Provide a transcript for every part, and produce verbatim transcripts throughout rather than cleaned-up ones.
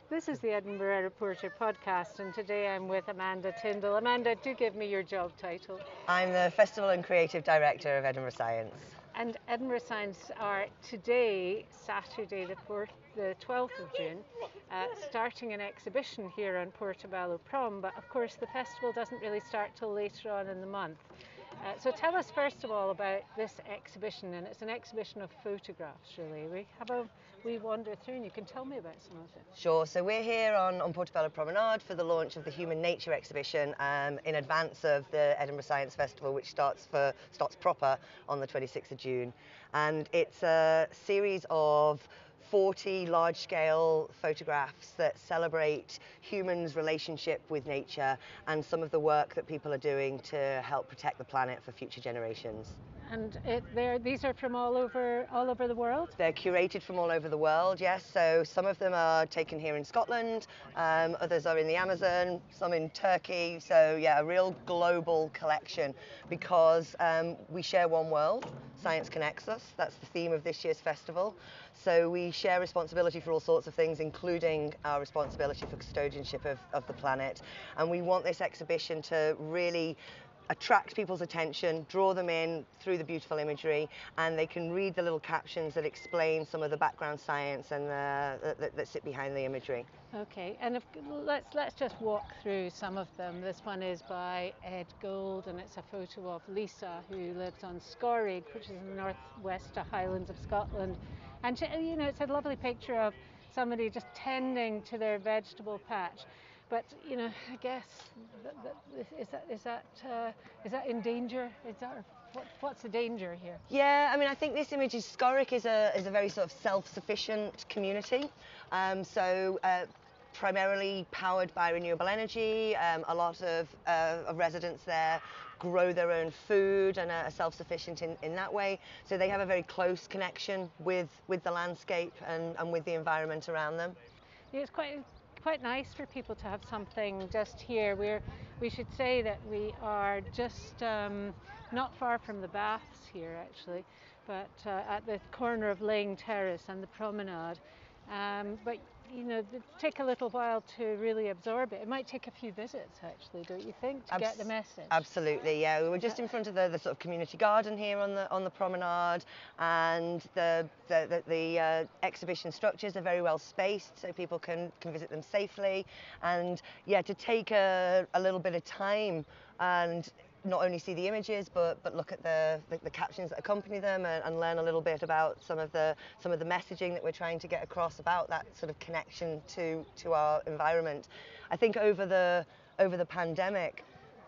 This is the Edinburgh Reporter podcast, and today I'm with Amanda Tyndall. Amanda, do give me your job title. I'm the Festival and Creative Director of Edinburgh Science. And Edinburgh Science are today, Saturday, the, fourth, the twelfth of June, uh, starting an exhibition here on Portobello Prom. But of course, the festival doesn't really start till later on in the month. Uh, so tell us first of all about this exhibition, and it's an exhibition of photographs, really. We have a we wander through, and you can tell me about some of it. Sure. So we're here on, on Portobello Promenade for the launch of the Human Nature exhibition um, in advance of the Edinburgh Science Festival, which starts for starts proper on the twenty-sixth of June, and it's a series of forty large-scale photographs that celebrate humans' relationship with nature and some of the work that people are doing to help protect the planet for future generations. And it, these are from all over all over the world? They're curated from all over the world, yes. So some of them are taken here in Scotland, um, others are in the Amazon, some in Turkey. So yeah, a real global collection because um, we share one world. Science connects us. That's the theme of this year's festival. So we share responsibility for all sorts of things, including our responsibility for custodianship of, of the planet. And we want this exhibition to really attract people's attention, draw them in through the beautiful imagery, and they can read the little captions that explain some of the background science and the, that, that sit behind the imagery. Okay, and if, let's let's just walk through some of them. This one is by Ed Gold, and it's a photo of Lisa, who lives on Scorrig, which is in the northwest Highlands of Scotland. And she, you know, it's a lovely picture of somebody just tending to their vegetable patch. But you know, I guess that, that, is that is that uh, is that in danger? Is that what, what's the danger here? Yeah, I mean, I think this image is Scorrig is a is a very sort of self-sufficient community. Um, so. Uh, primarily powered by renewable energy. Um, a lot of, uh, of residents there grow their own food and are self-sufficient in, in that way. So they have a very close connection with, with the landscape and, and with the environment around them. Yeah, it's quite quite nice for people to have something just here. We're, we should say that we are just um, not far from the baths here actually, but uh, at the corner of Lane Terrace and the promenade. Um, but you know, it take a little while to really absorb it. It might take a few visits actually, don't you think, to Abs- get the message? Absolutely, yeah. We were just in front of the, the sort of community garden here on the on the promenade, and the the, the, the uh, exhibition structures are very well spaced, so people can, can visit them safely. And yeah, to take a, a little bit of time and not only see the images, but but look at the, the, the captions that accompany them, and, and learn a little bit about some of the some of the messaging that we're trying to get across about that sort of connection to to our environment. I think over the over the pandemic,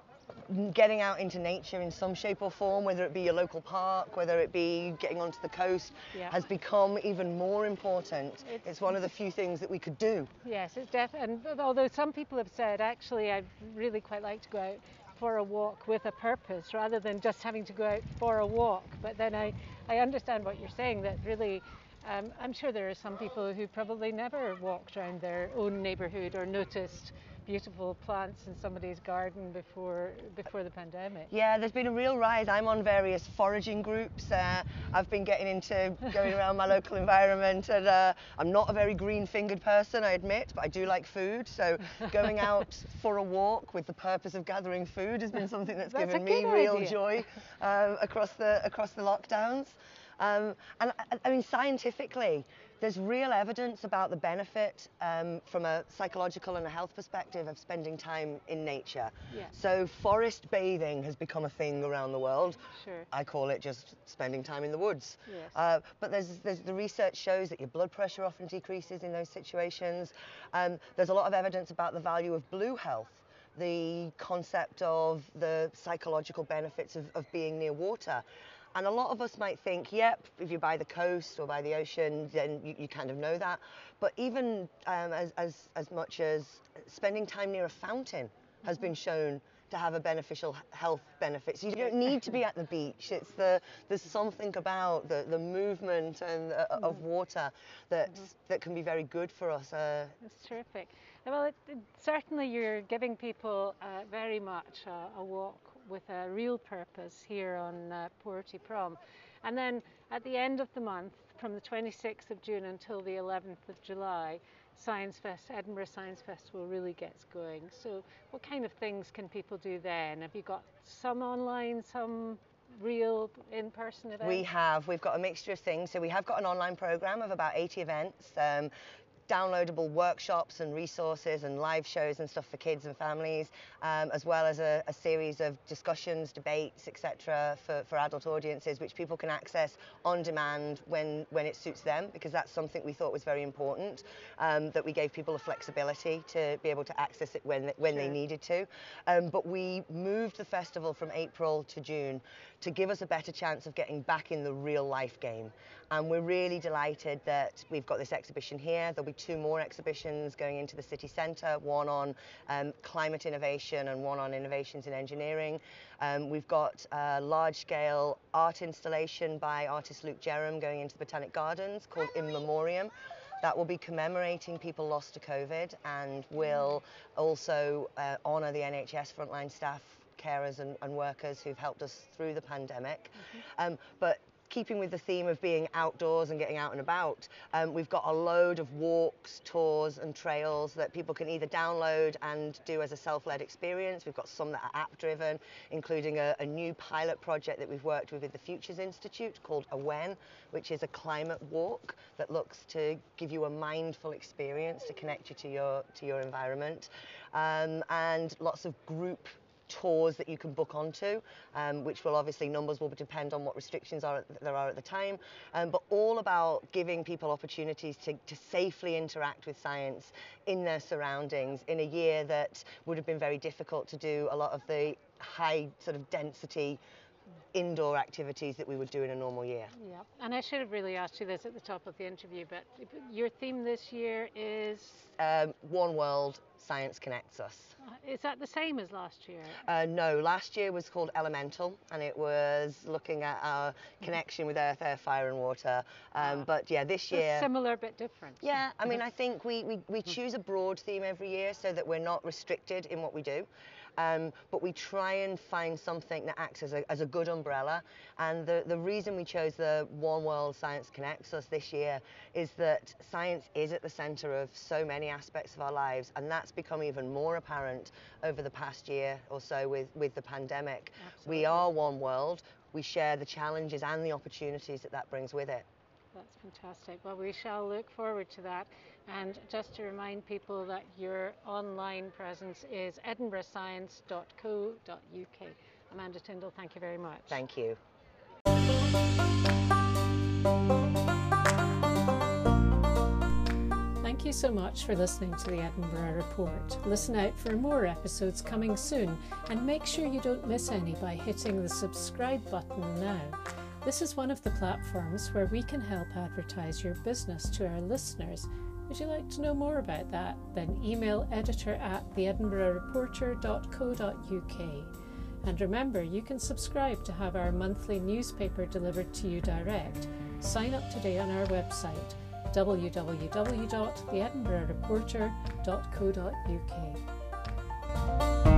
getting out into nature in some shape or form, whether it be your local park, whether it be getting onto the coast, yeah. has become even more important. It's, it's one of the few things that we could do. Yes, it's definitely, and although some people have said, actually, I'd really quite like to go out for a walk with a purpose rather than just having to go out for a walk. But then I, I understand what you're saying, that really, um, I'm sure there are some people who probably never walked around their own neighbourhood or noticed beautiful plants in somebody's garden before before the pandemic. Yeah, there's been a real rise. I'm on various foraging groups. Uh, I've been getting into going around my local environment, and uh, I'm not a very green-fingered person, I admit, but I do like food. So going out for a walk with the purpose of gathering food has been something that's, that's given me real idea. joy um, across the across the lockdowns. Um, and I, I mean, scientifically, there's real evidence about the benefit um, from a psychological and a health perspective of spending time in nature. Yeah. So forest bathing has become a thing around the world. Sure. I call it just spending time in the woods. Yes. Uh, but there's, there's the research shows that your blood pressure often decreases in those situations. Um, there's a lot of evidence about the value of blue health, the concept of the psychological benefits of, of being near water. And a lot of us might think, yep, if you're by the coast or by the ocean, then you, you kind of know that. But even um, as, as, as much as spending time near a fountain has been shown to have a beneficial health benefit. So you don't need to be at the beach. It's the there's something about the, the movement and uh, mm-hmm. of water that mm-hmm. that can be very good for us. Uh, That's terrific. Well, it, it, certainly you're giving people uh, very much uh, a walk with a real purpose here on uh, Porty Prom. And then at the end of the month, from the twenty-sixth of June until the eleventh of July, Science Fest, Edinburgh Science Festival really gets going. So what kind of things can people do then? Have you got some online, some real in-person events? We have. We've got a mixture of things. So we have got an online program of about eighty events. Um, downloadable workshops and resources and live shows and stuff for kids and families, um, as well as a, a series of discussions, debates, et cetera for, for adult audiences, which people can access on demand when, when it suits them, because that's something we thought was very important, um, that we gave people a flexibility to be able to access it when, when sure. they needed to. Um, but we moved the festival from April to June to give us a better chance of getting back in the real life game. And we're really delighted that we've got this exhibition here. There'll be two more exhibitions going into the city centre, one on um, climate innovation and one on innovations in engineering. Um, we've got a large-scale art installation by artist Luke Jerram going into the Botanic Gardens called In Memoriam. That will be commemorating people lost to COVID and will also uh, honour the N H S frontline staff, carers and, and workers who've helped us through the pandemic. Mm-hmm. um, but keeping with the theme of being outdoors and getting out and about, um, we've got a load of walks, tours and trails that people can either download and do as a self-led experience. We've got some that are app-driven, including a, a new pilot project that we've worked with with the Futures Institute called Awen, which is a climate walk that looks to give you a mindful experience to connect you to your, to your environment, um, and lots of group tours that you can book onto, um, which will obviously, numbers will depend on what restrictions are there are at the time, um, but all about giving people opportunities to, to safely interact with science in their surroundings in a year that would have been very difficult to do a lot of the high sort of density indoor activities that we would do in a normal year. Yeah, and I should have really asked you this at the top of the interview, but your theme this year is? Um, One World, Science Connects Us. Is that the same as last year? Uh, no, last year was called Elemental, and it was looking at our connection with earth, air, fire and water. Um, ah. But yeah, this year... So similar but different. Yeah, I mean, I think we, we, we choose a broad theme every year so that we're not restricted in what we do. Um, but we try and find something that acts as a, as a good umbrella. And the, the reason we chose the One World Science Connects Us this year is that science is at the centre of so many aspects of our lives, and that's become even more apparent over the past year or so with, with the pandemic. Absolutely. We are one world. We share the challenges and the opportunities that that brings with it. That's fantastic. Well, we shall look forward to that. And just to remind people that your online presence is edinburgh science dot co dot U K. Amanda Tyndall, thank you very much. Thank you. Thank you so much for listening to the Edinburgh Report. Listen out for more episodes coming soon, and make sure you don't miss any by hitting the subscribe button now. This is one of the platforms where we can help advertise your business to our listeners. Would you like to know more about that? Then email editor at the edinburgh reporter dot co dot U K. And remember, you can subscribe to have our monthly newspaper delivered to you direct. Sign up today on our website, w w w dot the edinburgh reporter dot co dot U K.